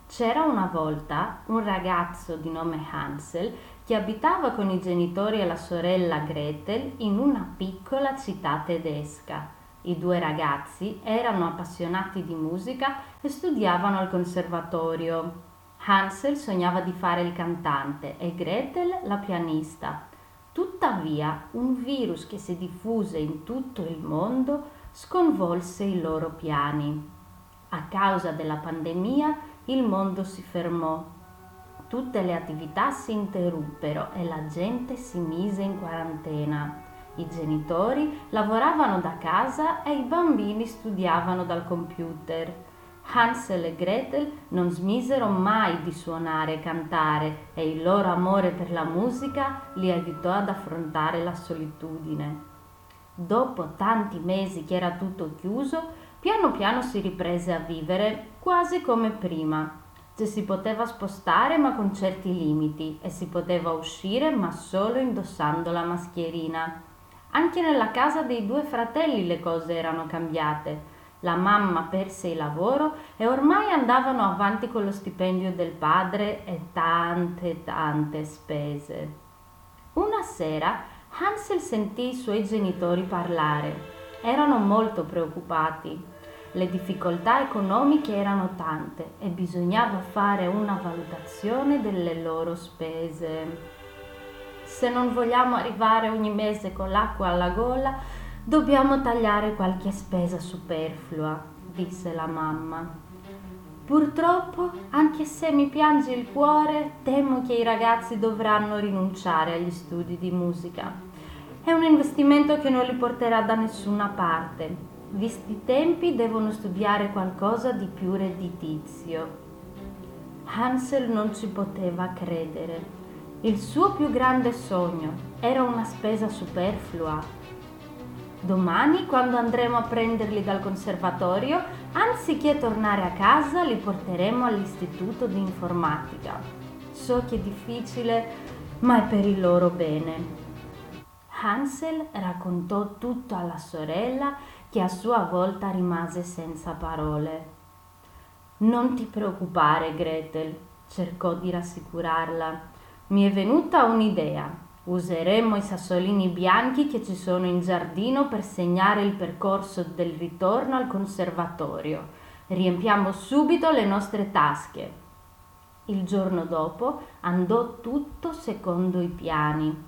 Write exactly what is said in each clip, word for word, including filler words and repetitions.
C'era una volta un ragazzo di nome Hansel che abitava con i genitori e la sorella Gretel in una piccola città tedesca. I due ragazzi erano appassionati di musica e studiavano al conservatorio. Hansel sognava di fare il cantante e Gretel la pianista. Tuttavia, un virus che si diffuse in tutto il mondo sconvolse i loro piani. A causa della pandemia, il mondo si fermò. Tutte le attività si interruppero e la gente si mise in quarantena. I genitori lavoravano da casa e i bambini studiavano dal computer. Hansel e Gretel non smisero mai di suonare e cantare e il loro amore per la musica li aiutò ad affrontare la solitudine. Dopo tanti mesi che era tutto chiuso, piano piano si riprese a vivere quasi come prima. Ci si poteva spostare ma con certi limiti e si poteva uscire ma solo indossando la mascherina. Anche nella casa dei due fratelli le cose erano cambiate. La mamma perse il lavoro e ormai andavano avanti con lo stipendio del padre e tante tante spese. Una sera Hansel sentì i suoi genitori parlare. Erano molto preoccupati. Le difficoltà economiche erano tante e bisognava fare una valutazione delle loro spese. Se non vogliamo arrivare ogni mese con l'acqua alla gola, dobbiamo tagliare qualche spesa superflua, disse la mamma. Purtroppo, anche se mi piange il cuore, temo che i ragazzi dovranno rinunciare agli studi di musica. È un investimento che non li porterà da nessuna parte. Visti i tempi, devono studiare qualcosa di più redditizio. Hansel non ci poteva credere. Il suo più grande sogno era una spesa superflua. Domani, quando andremo a prenderli dal conservatorio, anziché tornare a casa, li porteremo all'istituto di informatica. So che è difficile, ma è per il loro bene. Hansel raccontò tutto alla sorella, che a sua volta rimase senza parole. Non ti preoccupare, Gretel, cercò di rassicurarla. Mi è venuta un'idea. Useremo i sassolini bianchi che ci sono in giardino per segnare il percorso del ritorno al conservatorio. Riempiamo subito le nostre tasche. Il giorno dopo andò tutto secondo i piani.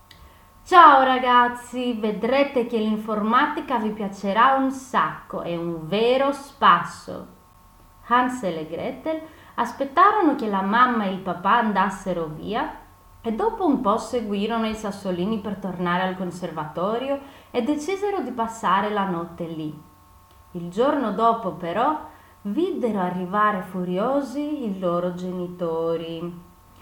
Ciao ragazzi, vedrete che l'informatica vi piacerà un sacco, è un vero spasso. Hansel e Gretel aspettarono che la mamma e il papà andassero via e dopo un po' seguirono i sassolini per tornare al conservatorio e decisero di passare la notte lì. Il giorno dopo però videro arrivare furiosi i loro genitori.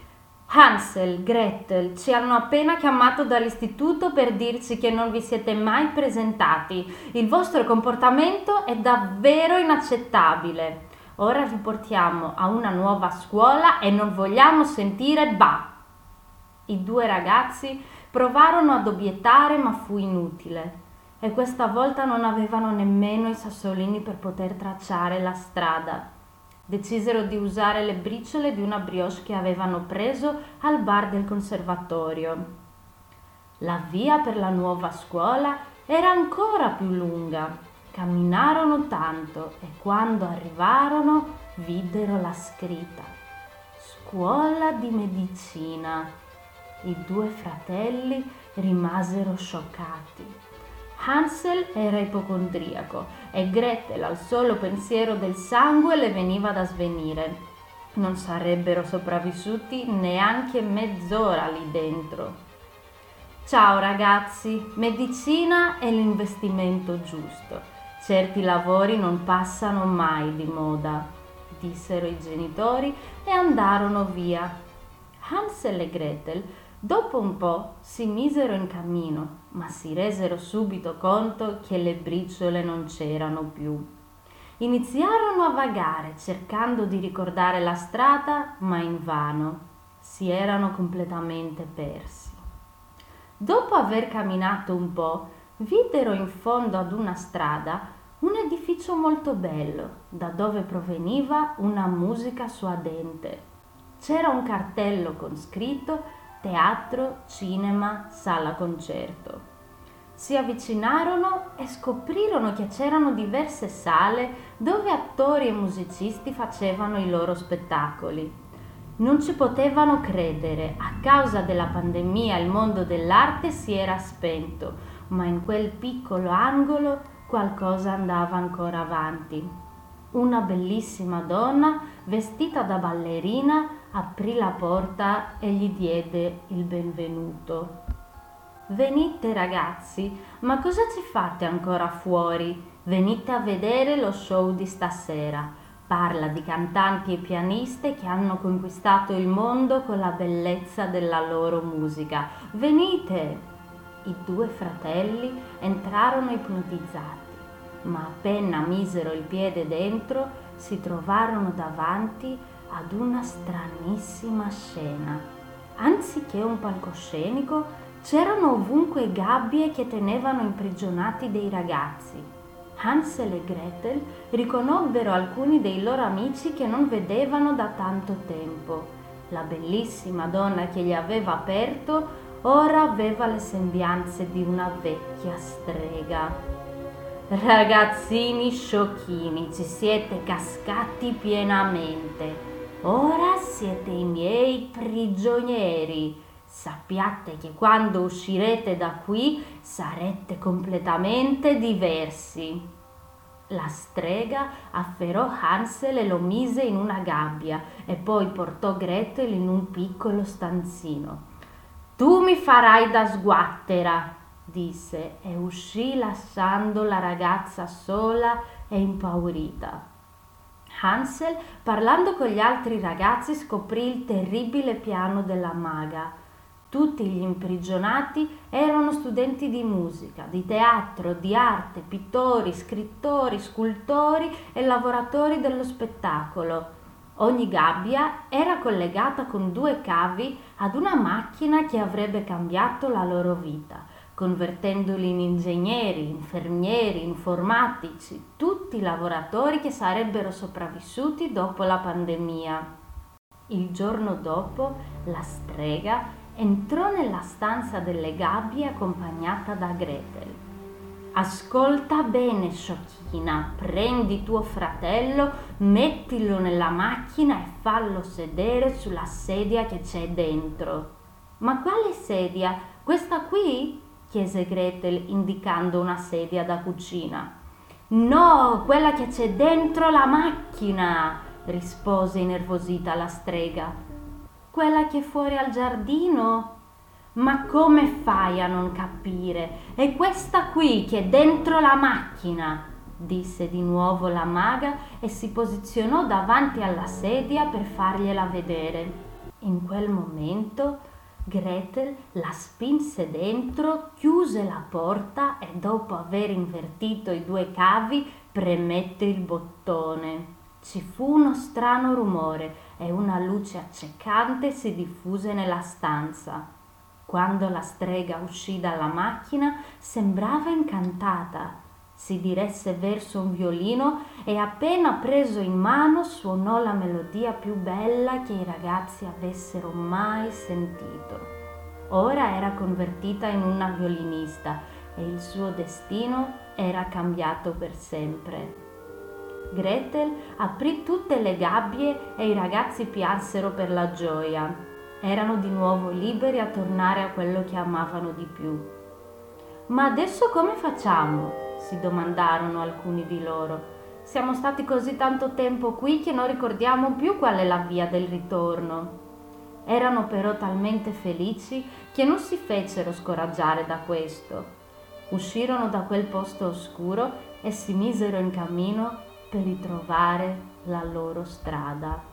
Hansel, Gretel, ci hanno appena chiamato dall'istituto per dirci che non vi siete mai presentati. Il vostro comportamento è davvero inaccettabile. Ora vi portiamo a una nuova scuola e non vogliamo sentire bah. I due ragazzi provarono ad obiettare, ma fu inutile. E questa volta non avevano nemmeno i sassolini per poter tracciare la strada. Decisero di usare le briciole di una brioche che avevano preso al bar del conservatorio. La via per la nuova scuola era ancora più lunga. Camminarono tanto e quando arrivarono videro la scritta Scuola di medicina. I due fratelli rimasero scioccati. Hansel era ipocondriaco e Gretel al solo pensiero del sangue le veniva da svenire. Non sarebbero sopravvissuti neanche mezz'ora lì dentro. Ciao ragazzi, medicina è l'investimento giusto. Certi lavori non passano mai di moda, dissero i genitori e andarono via. Hansel e Gretel dopo un po' si misero in cammino, ma si resero subito conto che le briciole non c'erano più. Iniziarono a vagare cercando di ricordare la strada, ma invano. Si erano completamente persi. Dopo aver camminato un po', videro in fondo ad una strada un edificio molto bello, da dove proveniva una musica suadente. C'era un cartello con scritto teatro, cinema, sala concerto. Si avvicinarono e scoprirono che c'erano diverse sale dove attori e musicisti facevano i loro spettacoli. Non ci potevano credere, a causa della pandemia il mondo dell'arte si era spento, ma in quel piccolo angolo qualcosa andava ancora avanti. Una bellissima donna, vestita da ballerina, aprì la porta e gli diede il benvenuto. Venite ragazzi, ma cosa ci fate ancora fuori? Venite a vedere lo show di stasera. Parla di cantanti e pianiste che hanno conquistato il mondo con la bellezza della loro musica. Venite! I due fratelli entrarono ipnotizzati, ma appena misero il piede dentro si trovarono davanti ad una stranissima scena. Anziché un palcoscenico, c'erano ovunque gabbie che tenevano imprigionati dei ragazzi. Hansel e Gretel riconobbero alcuni dei loro amici che non vedevano da tanto tempo. La bellissima donna che li aveva aperto ora aveva le sembianze di una vecchia strega. Ragazzini sciocchini, ci siete cascati pienamente. Ora siete i miei prigionieri. Sappiate che quando uscirete da qui sarete completamente diversi. La strega afferrò Hansel e lo mise in una gabbia e poi portò Gretel in un piccolo stanzino. Tu mi farai da sguattera, disse, e uscì lasciando la ragazza sola e impaurita. Hansel, parlando con gli altri ragazzi, scoprì il terribile piano della maga. Tutti gli imprigionati erano studenti di musica, di teatro, di arte, pittori, scrittori, scultori e lavoratori dello spettacolo. Ogni gabbia era collegata con due cavi ad una macchina che avrebbe cambiato la loro vita, convertendoli in ingegneri, infermieri, informatici, tutti lavoratori che sarebbero sopravvissuti dopo la pandemia. Il giorno dopo la strega entrò nella stanza delle gabbie accompagnata da Gretel. Ascolta bene, sciocchina, prendi tuo fratello, mettilo nella macchina e fallo sedere sulla sedia che c'è dentro. Ma quale sedia? Questa qui? Chiese Gretel indicando una sedia da cucina. No, quella che c'è dentro la macchina, rispose innervosita la strega. Quella che è fuori al giardino? Ma come fai a non capire? È questa qui che è dentro la macchina, disse di nuovo la maga e si posizionò davanti alla sedia per fargliela vedere. In quel momento Gretel la spinse dentro, chiuse la porta e dopo aver invertito i due cavi premette il bottone. Ci fu uno strano rumore e una luce accecante si diffuse nella stanza. Quando la strega uscì dalla macchina sembrava incantata. Si diresse verso un violino e appena preso in mano suonò la melodia più bella che i ragazzi avessero mai sentito. Ora era convertita in una violinista e il suo destino era cambiato per sempre. Gretel aprì tutte le gabbie e i ragazzi piansero per la gioia. Erano di nuovo liberi a tornare a quello che amavano di più. Ma adesso come facciamo? Si domandarono alcuni di loro. Siamo stati così tanto tempo qui che non ricordiamo più qual è la via del ritorno. Erano però talmente felici che non si fecero scoraggiare da questo. Uscirono da quel posto oscuro e si misero in cammino per ritrovare la loro strada.